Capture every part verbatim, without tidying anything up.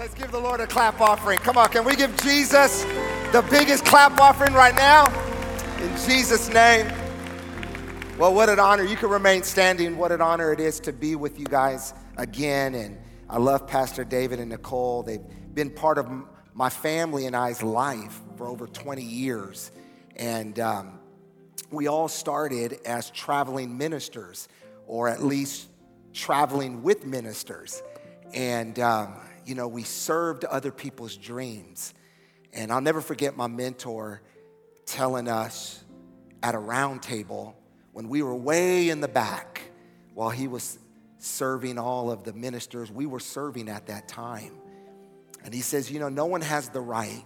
Let's give the Lord a clap offering. Come on, can we give Jesus the biggest clap offering right now? In Jesus' name. Well, what an honor. You can remain standing. What an honor it is to be with you guys again. And I love Pastor David and Nicole. They've been part of my family and I's life for over twenty years. And um, we all started as traveling ministers, or at least traveling with ministers. And, um, you know, we served other people's dreams. And I'll never forget my mentor telling us at a round table when we were way in the back while he was serving all of the ministers we were serving at that time. And he says, you know, no one has the right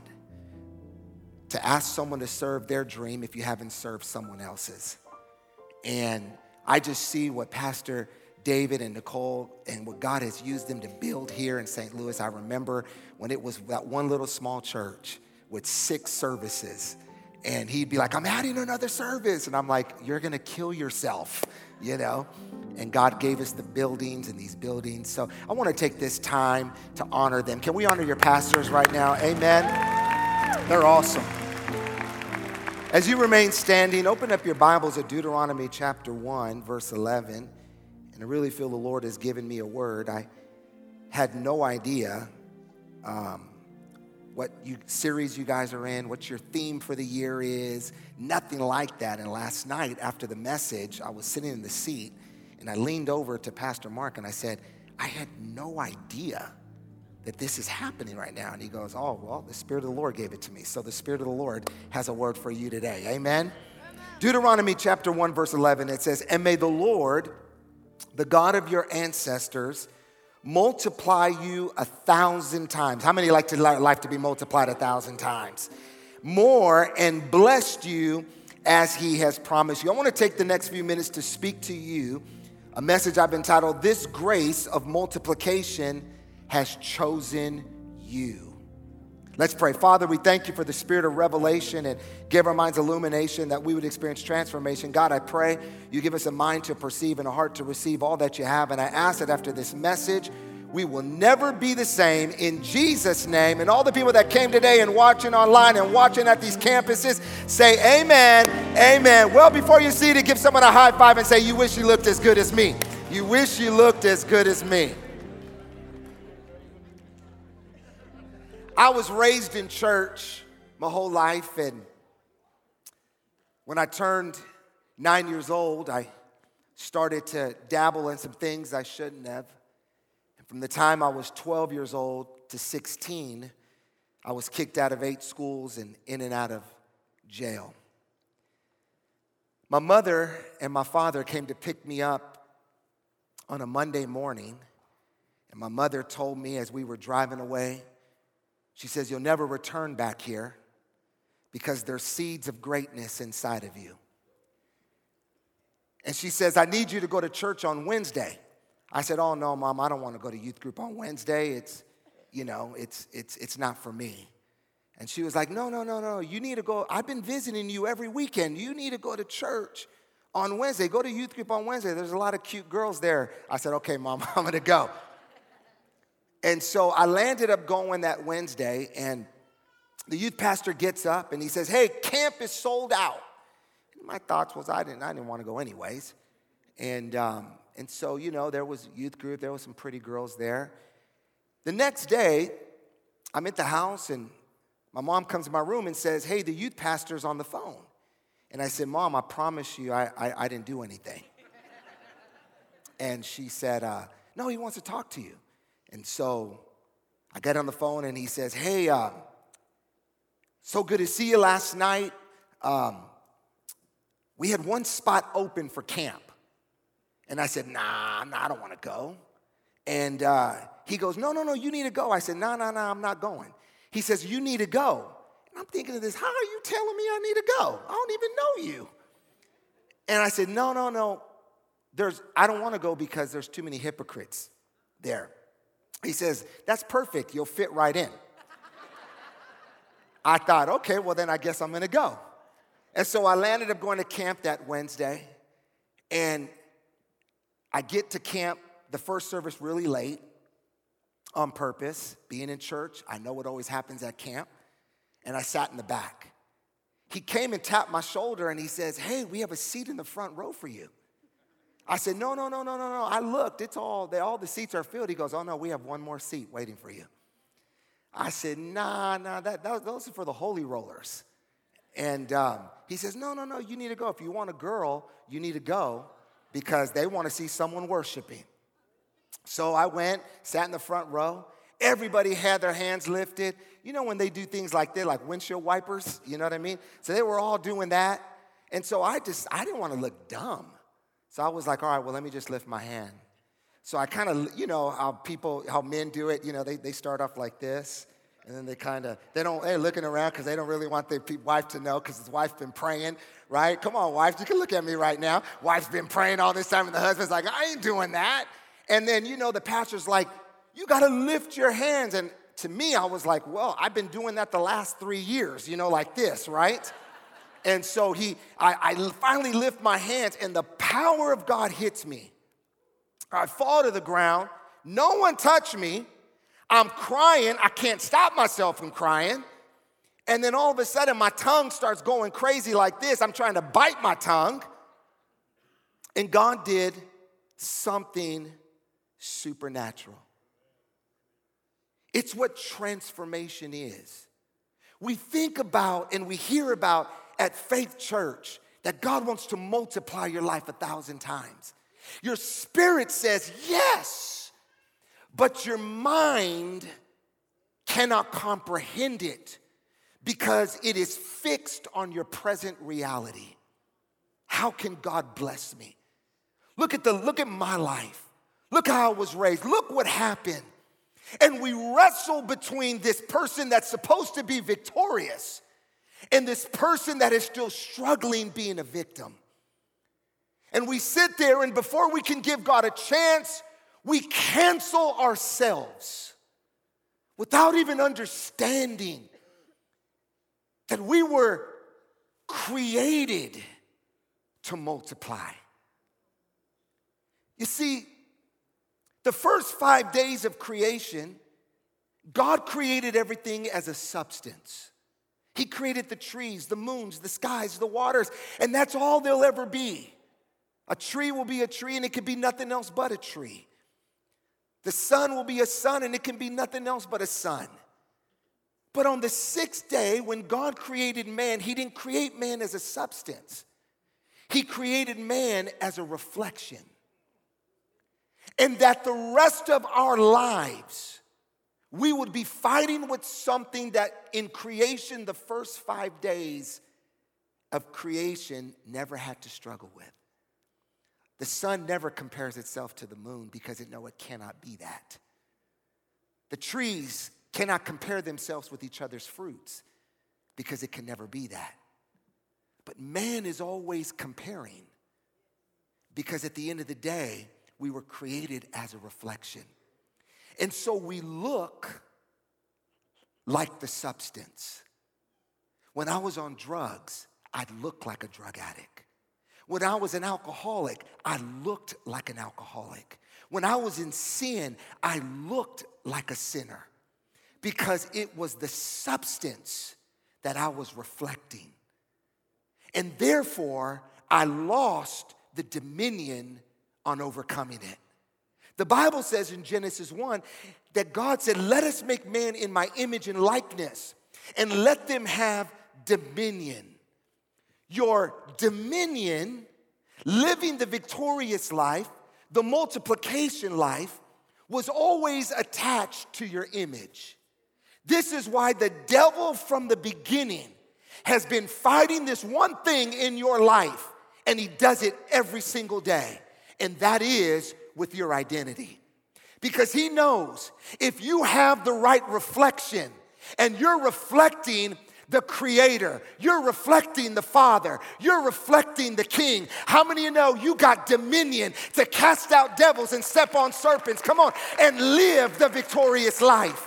to ask someone to serve their dream if you haven't served someone else's. And I just see what Pastor David and Nicole and what God has used them to build here in Saint Louis. I remember when it was that one little small church with six services, and he'd be like, I'm adding another service. And I'm like, you're going to kill yourself, you know? And God gave us the buildings and these buildings. So I want to take this time to honor them. Can we honor your pastors right now? Amen. They're awesome. As you remain standing, open up your Bibles at Deuteronomy chapter one, verse eleven. And I really feel the Lord has given me a word. I had no idea um, what you, series you guys are in, what your theme for the year is, nothing like that. And last night after the message, I was sitting in the seat and I leaned over to Pastor Mark and I said, I had no idea that this is happening right now. And he goes, oh, well, the Spirit of the Lord gave it to me. So the Spirit of the Lord has a word for you today. Amen? Amen. Deuteronomy chapter one, verse eleven, it says, and may the Lord, the God of your ancestors, multiply you a thousand times. How many like to life to be multiplied a thousand times? More, and blessed you as he has promised you. I want to take the next few minutes to speak to you a message I've entitled, This Grace of Multiplication Has Chosen You. Let's pray. Father, we thank you for the spirit of revelation and give our minds illumination that we would experience transformation. God, I pray you give us a mind to perceive and a heart to receive all that you have. And I ask that after this message, we will never be the same in Jesus' name. And all the people that came today and watching online and watching at these campuses, say amen, amen. Well, before you see it, give someone a high five and say, you wish you looked as good as me. You wish you looked as good as me. I was raised in church my whole life, and when I turned nine years old, I started to dabble in some things I shouldn't have. And from the time I was twelve years old to sixteen, I was kicked out of eight schools and in and out of jail. My mother and my father came to pick me up on a Monday morning, and my mother told me as we were driving away, she says, you'll never return back here because there's seeds of greatness inside of you. And she says, I need you to go to church on Wednesday. I said, oh, no, Mom, I don't want to go to youth group on Wednesday. It's, you know, it's, it's, it's not for me. And she was like, no, no, no, no, you need to go. I've been visiting you every weekend. You need to go to church on Wednesday. Go to youth group on Wednesday. There's a lot of cute girls there. I said, okay, Mom, I'm going to go. And so I landed up going that Wednesday, and the youth pastor gets up and he says, hey, camp is sold out. And my thoughts was I didn't, I didn't want to go anyways. And, um, and so, you know, there was youth group. There was some pretty girls there. The next day, I'm at the house, and my mom comes to my room and says, hey, the youth pastor's on the phone. And I said, Mom, I promise you I, I, I didn't do anything. And she said, uh, no, he wants to talk to you. And so I got on the phone and he says, hey, uh, so good to see you last night. Um, we had one spot open for camp. And I said, nah, nah I don't want to go. And uh, he goes, no, no, no, you need to go. I said, no, no, no, I'm not going. He says, you need to go. And I'm thinking of this, how are you telling me I need to go? I don't even know you. And I said, no, no, no, there's, I don't want to go because there's too many hypocrites there. He says, that's perfect. You'll fit right in. I thought, okay, well, then I guess I'm going to go. And so I landed up going to camp that Wednesday. And I get to camp, the first service, really late. on purpose, being in church. I know what always happens at camp. And I sat in the back. He came and tapped my shoulder and he says, hey, we have a seat in the front row for you. I said, no, no, no, no, no, no. I looked, it's all, they, all the seats are filled. He goes, oh no, we have one more seat waiting for you. I said, nah, nah, that, that those are for the holy rollers. And um, he says, no, no, no, you need to go. If you want a girl, you need to go because they want to see someone worshiping. So I went, sat in the front row. Everybody had their hands lifted. You know when they do things like that, like windshield wipers, you know what I mean? So they were all doing that. And so I just, I didn't want to look dumb. So I was like, all right, well, let me just lift my hand. So I kind of, you know, how people, how men do it, you know, they, they start off like this. And then they kind of, they don't, they're looking around because they don't really want their wife to know because his wife's been praying, right? Come on, wife, you can look at me right now. Wife's been praying all this time and the husband's like, I ain't doing that. And then, you know, the pastor's like, you got to lift your hands. And to me, I was like, well, I've been doing that the last three years, you know, like this, right? And so he, I, I finally lift my hands and the power of God hits me. I fall to the ground. No one touched me. I'm crying. I can't stop myself from crying. And then all of a sudden, my tongue starts going crazy like this. I'm trying to bite my tongue. And God did something supernatural. It's what transformation is. We think about and we hear about at Faith Church that God wants to multiply your life a thousand times. Your spirit says yes, but your mind cannot comprehend it because it is fixed on your present reality. How can God bless me? Look at the look at my life. Look how I was raised. Look what happened. And we wrestle between this person that's supposed to be victorious and this person that is still struggling being a victim. And we sit there, and before we can give God a chance, we cancel ourselves without even understanding that we were created to multiply. You see, the first five days of creation, God created everything as a substance. He created the trees, the moons, the skies, the waters, and that's all they'll ever be. A tree will be a tree, and it can be nothing else but a tree. The sun will be a sun, and it can be nothing else but a sun. But on the sixth day, when God created man, he didn't create man as a substance. He created man as a reflection. And that the rest of our lives, we would be fighting with something that in creation, the first five days of creation never had to struggle with. The sun never compares itself to the moon because it knows it cannot be that. The trees cannot compare themselves with each other's fruits because it can never be that. But man is always comparing because at the end of the day, we were created as a reflection. And so we look like the substance. When I was on drugs, I'd look like a drug addict. When I was an alcoholic, I looked like an alcoholic. When I was in sin, I looked like a sinner because it was the substance that I was reflecting. And therefore, I lost the dominion on overcoming it. The Bible says in Genesis one that God said, let us make man in my image and likeness and let them have dominion. Your dominion, living the victorious life, the multiplication life, was always attached to your image. This is why the devil from the beginning has been fighting this one thing in your life, and he does it every single day, and that is with your identity. Because he knows if you have the right reflection and you're reflecting the Creator, you're reflecting the Father, you're reflecting the King. How many of you know you got dominion to cast out devils and step on serpents? Come on, and live the victorious life.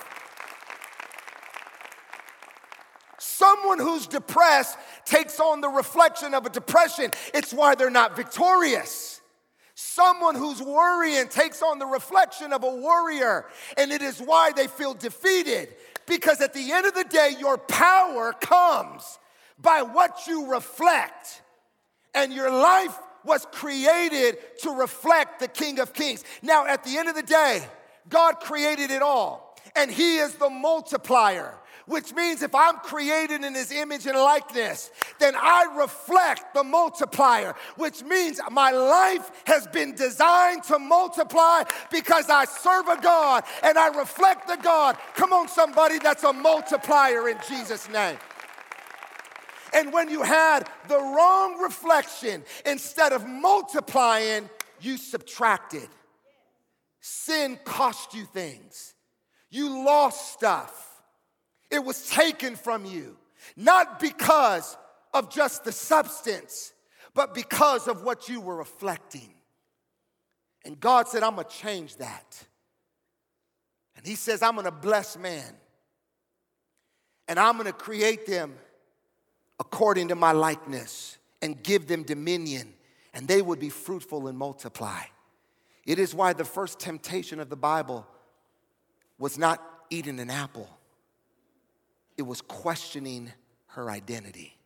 Someone who's depressed takes on the reflection of a depression. It's why they're not victorious. Someone who's worrying takes on the reflection of a warrior, and it is why they feel defeated. Because at the end of the day, your power comes by what you reflect. And your life was created to reflect the King of Kings. Now, at the end of the day, God created it all, and He is the multiplier. Which means if I'm created in His image and likeness, then I reflect the multiplier, which means my life has been designed to multiply because I serve a God and I reflect the God. Come on, somebody, that's a multiplier in Jesus' name. And when you had the wrong reflection, instead of multiplying, you subtracted. Sin cost you things. You lost stuff. It was taken from you, not because of just the substance, but because of what you were reflecting. And God said, I'm going to change that. And He says, I'm going to bless man. And I'm going to create them according to my likeness and give them dominion, and they would be fruitful and multiply. It is why the first temptation of the Bible was not eating an apple. It was questioning her identity.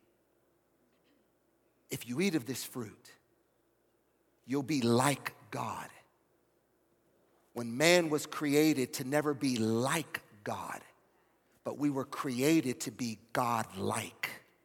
If you eat of this fruit, you'll be like God. When man was created to never be like God, but we were created to be God-like.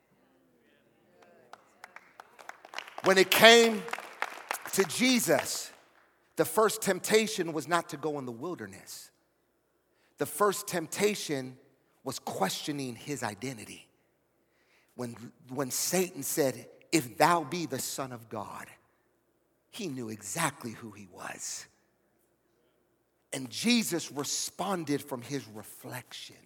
When it came to Jesus, the first temptation was not to go in the wilderness. The first temptation was questioning His identity. When, when Satan said, if thou be the Son of God, He knew exactly who He was. And Jesus responded from His reflection.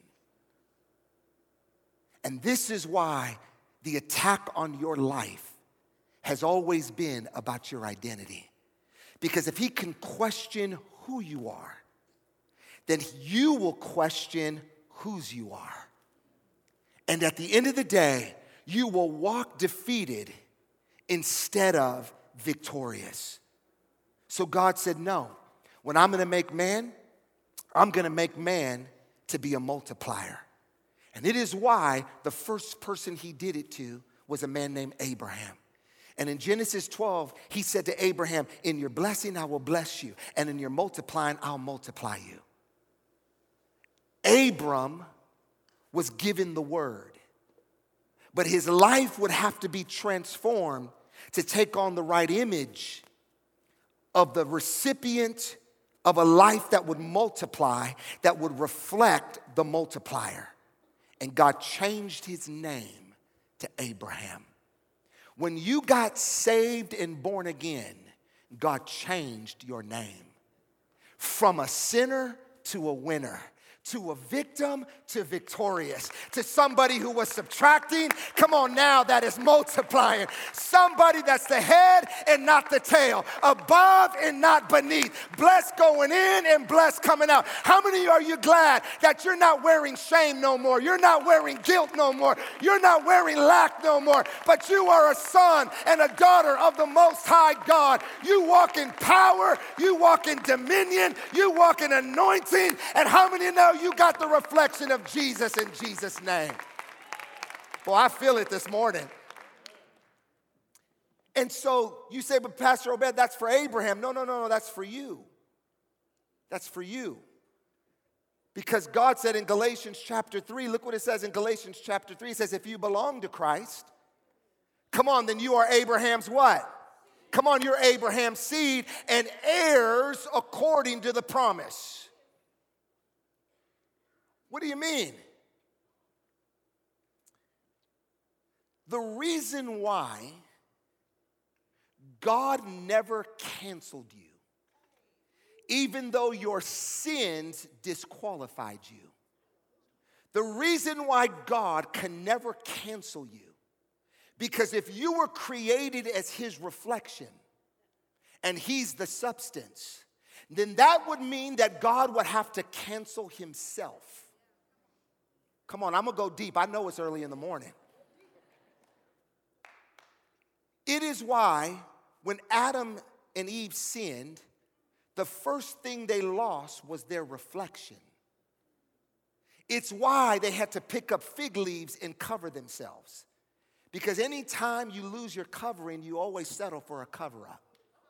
And this is why the attack on your life has always been about your identity. Because if he can question who you are, then you will question whose you are. And at the end of the day, you will walk defeated instead of victorious. So God said, no, when I'm going to make man, I'm going to make man to be a multiplier. And it is why the first person he did it to was a man named Abraham. And in Genesis twelve, he said to Abraham, in your blessing, I will bless you. And in your multiplying, I'll multiply you. Abram was given the word. But his life would have to be transformed to take on the right image of the recipient of a life that would multiply, that would reflect the multiplier. And God changed his name to Abraham. When you got saved and born again, God changed your name from a sinner to a winner, to a victim to victorious, to somebody who was subtracting. Come on now, that is multiplying. Somebody that's the head and not the tail, above and not beneath, blessed going in and blessed coming out. How many are you glad that you're not wearing shame no more? You're not wearing guilt no more. You're not wearing lack no more, but you are a son and a daughter of the Most High God. You walk in power, you walk in dominion, you walk in anointing, and how many know you got the reflection of Jesus in Jesus' name? Boy, I feel it this morning. And so you say, but Pastor Obed, that's for Abraham. No, no, no, no, that's for you. That's for you. Because God said in Galatians chapter three, look what it says in Galatians chapter three. It says, if you belong to Christ, come on, then you are Abraham's what? Come on, you're Abraham's seed and heirs according to the promise. What do you mean? The reason why God never canceled you, even though your sins disqualified you. The reason why God can never cancel you, because if you were created as his reflection and he's the substance, then that would mean that God would have to cancel himself. Come on, I'm going to go deep. I know it's early in the morning. It is why when Adam and Eve sinned, the first thing they lost was their reflection. It's why they had to pick up fig leaves and cover themselves. Because anytime you lose your covering, you always settle for a cover-up.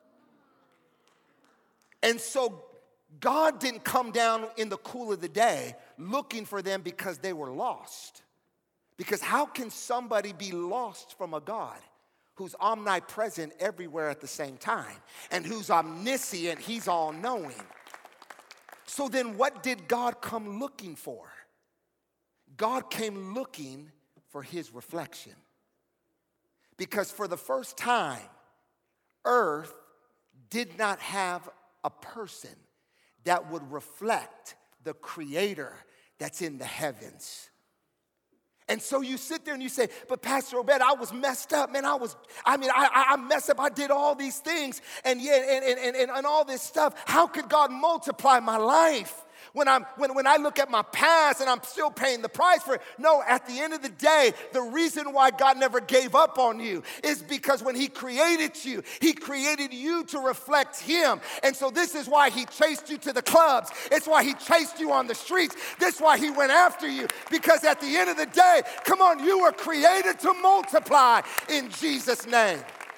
And so God didn't come down in the cool of the day looking for them because they were lost. Because how can somebody be lost from a God who's omnipresent everywhere at the same time and who's omniscient, he's all-knowing? So then what did God come looking for? God came looking for his reflection. Because for the first time, earth did not have a person that would reflect the creator that's in the heavens. And so you sit there and you say, but Pastor Obed, I was messed up, man. I was, I mean, I, I messed up. I did all these things and yet, and, and, and, and all this stuff. How could God multiply my life? When, I'm, when, when I look at my past and I'm still paying the price for it. No, at the end of the day, the reason why God never gave up on you is because when he created you, he created you to reflect him. And so this is why he chased you to the clubs. It's why he chased you on the streets. This is why he went after you. Because at the end of the day, come on, you were created to multiply in Jesus' name.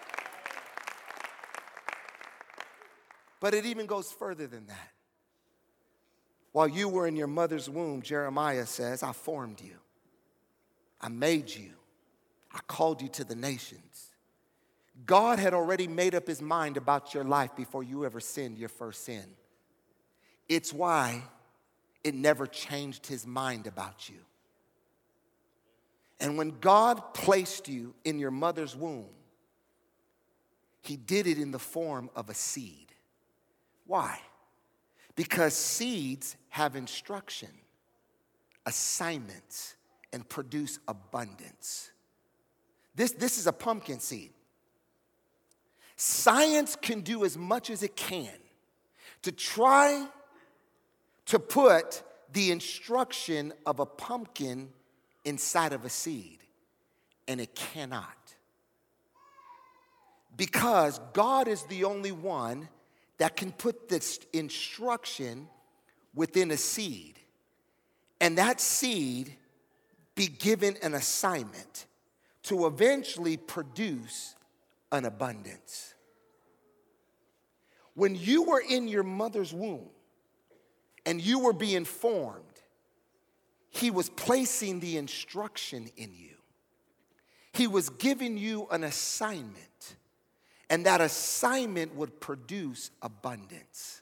But it even goes further than that. While you were in your mother's womb, Jeremiah says, I formed you. I made you. I called you to the nations. God had already made up his mind about your life before you ever sinned your first sin. It's why it never changed his mind about you. And when God placed you in your mother's womb, he did it in the form of a seed. Why? Because seeds have instruction, assignments, and produce abundance. This, this is a pumpkin seed. Science can do as much as it can to try to put the instruction of a pumpkin inside of a seed, and it cannot. Because God is the only one that can put this instruction within a seed, and that seed be given an assignment to eventually produce an abundance. When you were in your mother's womb and you were being formed, he was placing the instruction in you. He was giving you an assignment. And that assignment would produce abundance.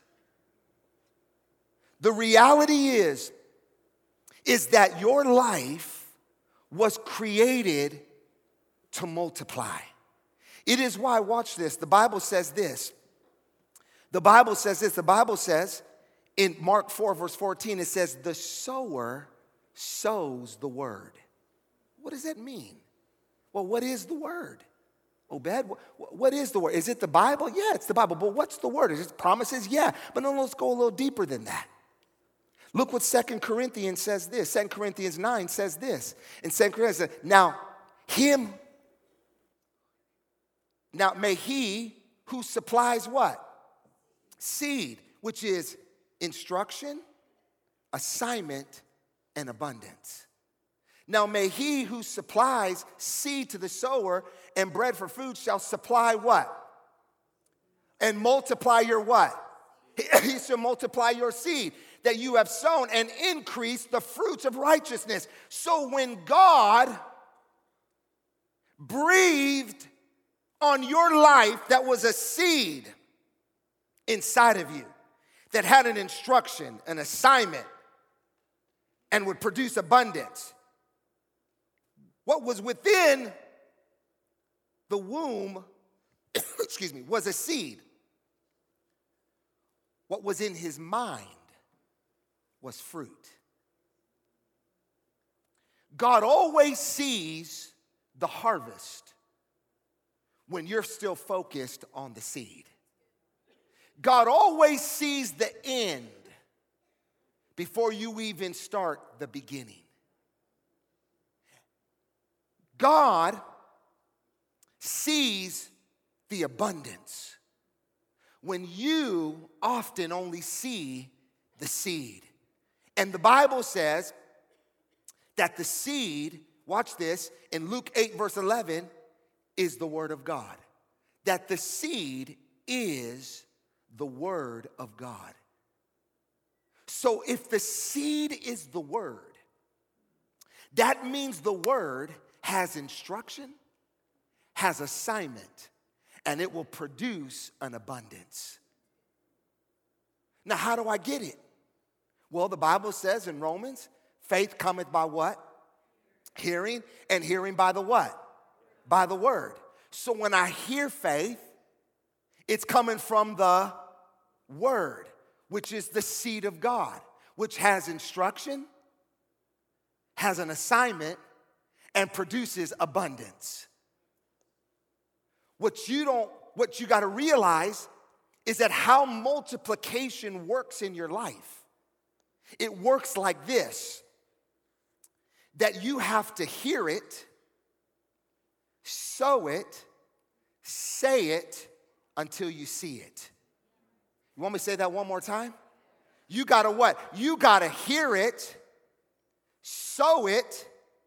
The reality is, is that your life was created to multiply. It is why, watch this, the Bible says this. The Bible says this. The Bible says in Mark four, verse fourteen, it says, the sower sows the word. What does that mean? Well, what is the word? Obed, what is the word? Is it the Bible? Yeah, it's the Bible. But what's the word? Is it promises? Yeah. But no, let's go a little deeper than that. Look what Second Corinthians says this. Second Corinthians nine says this. In Second Corinthians, it says, now him, now may he who supplies what? Seed, which is instruction, assignment, and abundance. Now may he who supplies seed to the sower and bread for food shall supply what? And multiply your what? He shall multiply your seed that you have sown and increase the fruits of righteousness. So when God breathed on your life, that was a seed inside of you that had an instruction, an assignment, and would produce abundance. What was within the womb, excuse me, was a seed. What was in his mind was fruit. God always sees the harvest when you're still focused on the seed. God always sees the end before you even start the beginning. God sees the abundance when you often only see the seed. And the Bible says that the seed, watch this, in Luke eight verse eleven, is the word of God. That the seed is the word of God. So if the seed is the word, that means the word has instruction, has assignment, and it will produce an abundance. Now, how do I get it? Well, the Bible says in Romans, faith cometh by what? Hearing, and hearing by the what? By the word. So when I hear faith, it's coming from the word, which is the seed of God, which has instruction, has an assignment, and produces abundance. What you don't, what you got to realize is that how multiplication works in your life. It works like this, that you have to hear it, sow it, say it until you see it. You want me to say that one more time? You got to what? You got to hear it, sow it,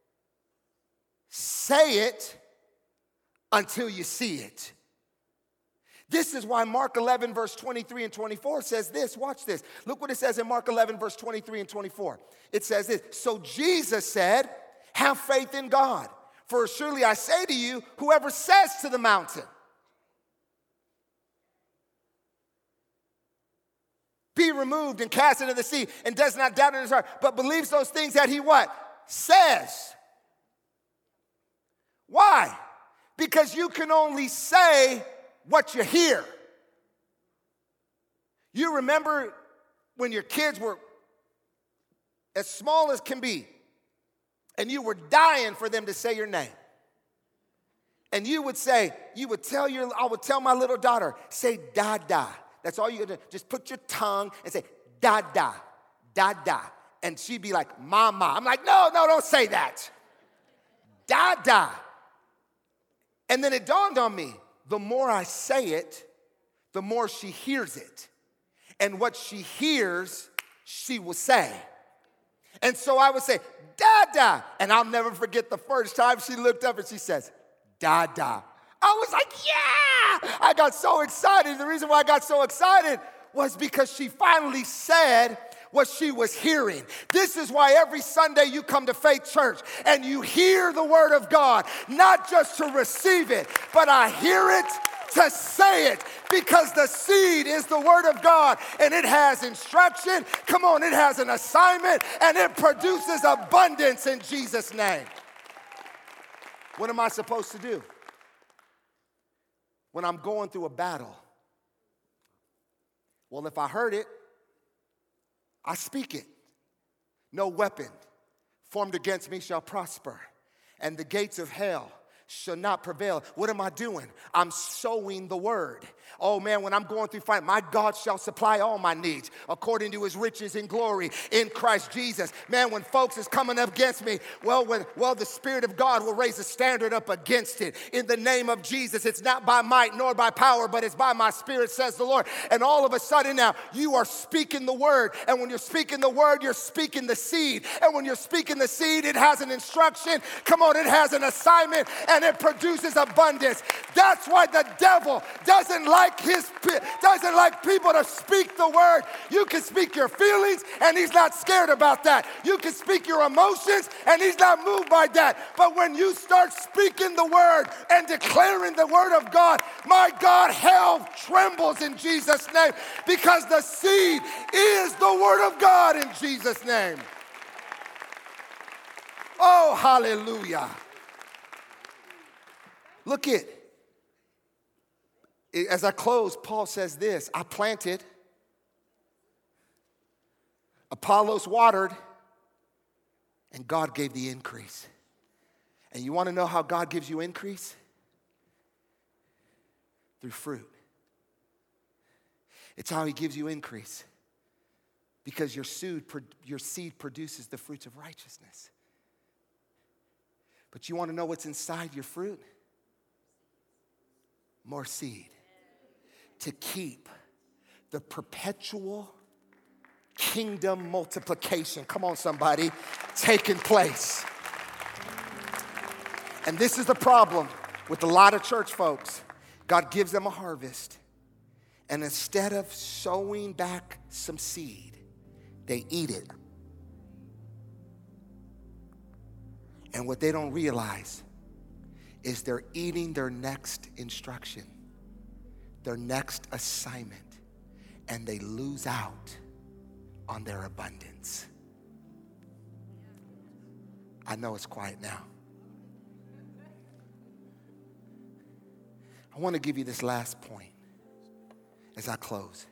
say it until you see it. This is why Mark eleven verse twenty-three and twenty-four says this. Watch this. Look what it says in Mark eleven verse twenty-three and twenty-four. It says this. So Jesus said, have faith in God. For surely I say to you, whoever says to the mountain, be removed and cast into the sea, and does not doubt in his heart, but believes those things that he what? Says. Why? Because you can only say what you hear. You remember when your kids were as small as can be, and you were dying for them to say your name. And you would say, you would tell your, I would tell my little daughter, say da-da. That's all you gotta do. Just put your tongue and say da-da, da-da. And she'd be like, mama. I'm like, no, no, don't say that. Da-da. And then it dawned on me, the more I say it, the more she hears it. And what she hears, she will say. And so I would say, da-da. And I'll never forget the first time she looked up and she says, da-da. I was like, yeah! I got so excited. The reason why I got so excited was because she finally said what she was hearing. This is why every Sunday you come to Faith Church and you hear the word of God, not just to receive it, but I hear it to say it, because the seed is the word of God and it has instruction. Come on, it has an assignment and it produces abundance in Jesus' name. What am I supposed to do when I'm going through a battle? Well, if I heard it, I speak it. No weapon formed against me shall prosper, and the gates of hell shall not prevail. What am I doing? I'm sowing the word. Oh man, when I'm going through fight, my God shall supply all my needs according to his riches and glory in Christ Jesus. Man, when folks is coming up against me, well, when, well, the Spirit of God will raise a standard up against it. In the name of Jesus, it's not by might nor by power, but it's by my Spirit, says the Lord. And all of a sudden now, you are speaking the word. And when you're speaking the word, you're speaking the seed. And when you're speaking the seed, it has an instruction. Come on, it has an assignment, and it produces abundance. That's why the devil doesn't like his doesn't like people to speak the word. You can speak your feelings and he's not scared about that. You can speak your emotions and he's not moved by that. But when you start speaking the word and declaring the word of God, my God, hell trembles in Jesus' name, because the seed is the word of God in Jesus' name. Oh, hallelujah. Look it. As I close, Paul says this: I planted, Apollos watered, and God gave the increase. And you want to know how God gives you increase? Through fruit. It's how he gives you increase. Because your seed, your seed produces the fruits of righteousness. But you want to know what's inside your fruit? More seed. To keep the perpetual kingdom multiplication. Come on, somebody, taking place. And this is the problem with a lot of church folks. God gives them a harvest, and instead of sowing back some seed, they eat it. And what they don't realize is they're eating their next instruction, their next assignment, and they lose out on their abundance. I know it's quiet now. I want to give you this last point as I close.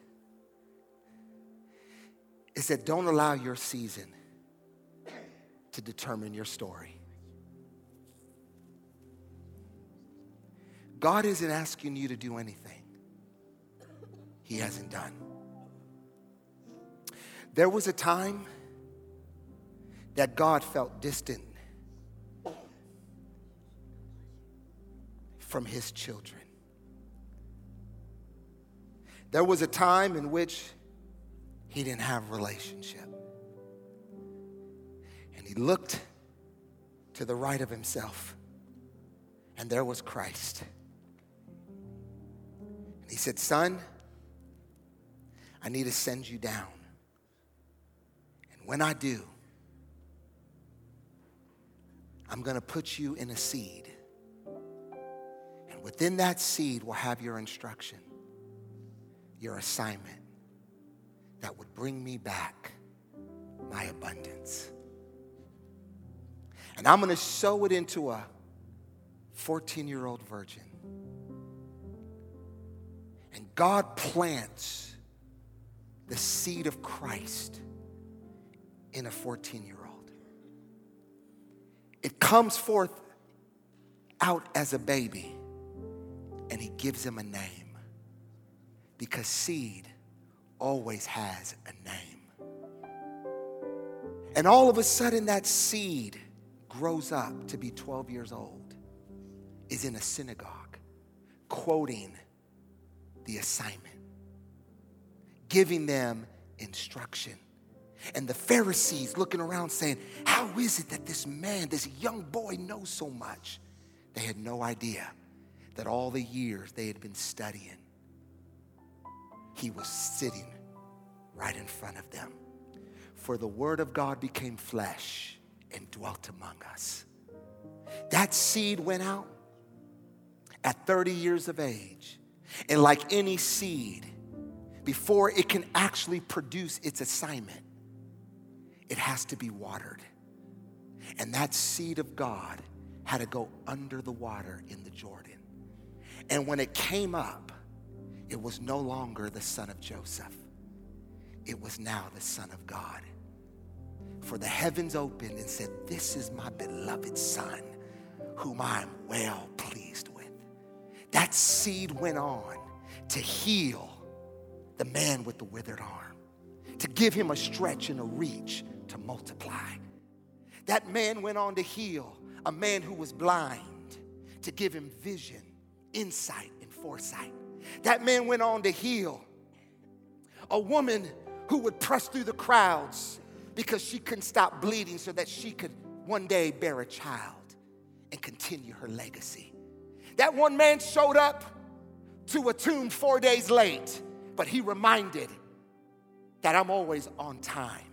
Is that don't allow your season to determine your story. God isn't asking you to do anything He hasn't done. There was a time that God felt distant from His children. There was a time in which He didn't have a relationship. And He looked to the right of Himself, and there was Christ. And He said, son, I need to send you down. And when I do, I'm going to put you in a seed. And within that seed will have your instruction, your assignment that would bring me back my abundance. And I'm going to sow it into a fourteen-year-old virgin. And God plants the seed of Christ in a fourteen-year-old. It comes forth out as a baby, and He gives him a name. Because seed always has a name. And all of a sudden that seed grows up to be twelve years old, is in a synagogue, quoting the assignment, giving them instruction. And the Pharisees looking around saying, how is it that this man, this young boy knows so much? They had no idea that all the years they had been studying, He was sitting right in front of them. For the word of God became flesh and dwelt among us. That seed went out at thirty years of age. And like any seed, before it can actually produce its assignment, it has to be watered. And that seed of God had to go under the water in the Jordan. And when it came up, it was no longer the son of Joseph. It was now the Son of God. For the heavens opened and said, this is my beloved Son, whom I am well pleased with. That seed went on to heal the man with the withered arm, to give him a stretch and a reach to multiply. That man went on to heal a man who was blind, to give him vision, insight, and foresight. That man went on to heal a woman who would press through the crowds because she couldn't stop bleeding so that she could one day bear a child and continue her legacy. That one man showed up to a tomb four days late, but he reminded that I'm always on time.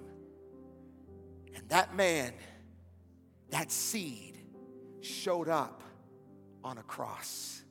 And that man, that seed, showed up on a cross.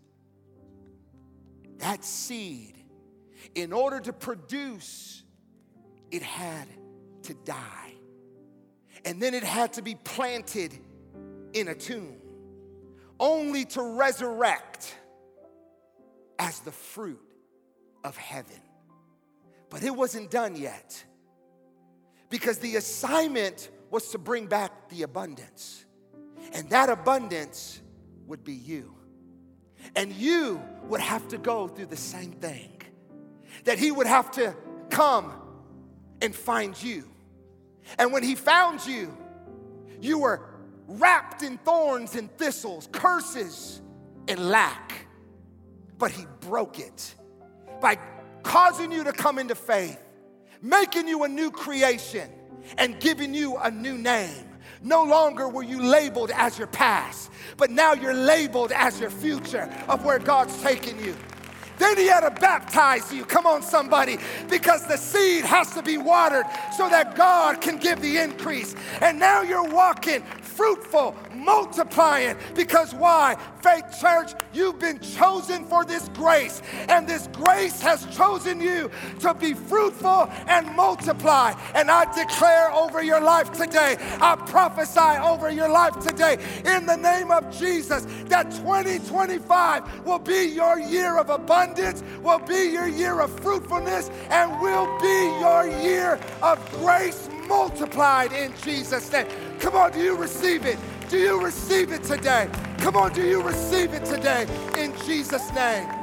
That seed, in order to produce, it had to die. And then it had to be planted in a tomb, only to resurrect as the fruit of heaven. But it wasn't done yet, because the assignment was to bring back the abundance. And that abundance would be you. And you would have to go through the same thing. That he would have to come and find you. And when he found you, you were wrapped in thorns and thistles, curses and lack. But he broke it by causing you to come into faith, making you a new creation, and giving you a new name. No longer were you labeled as your past, but now you're labeled as your future of where God's taking you. Then he had to baptize you. Come on, somebody, because the seed has to be watered so that God can give the increase. And now you're walking fruitful, multiplying, because why? Faith Church, you've been chosen for this grace, and this grace has chosen you to be fruitful and multiply. And I declare over your life today, I prophesy over your life today in the name of Jesus that twenty twenty-five will be your year of abundance, will be your year of fruitfulness, and will be your year of grace multiplied in Jesus' name. Come on, do you receive it? Do you receive it today? Come on, do you receive it today in Jesus' name?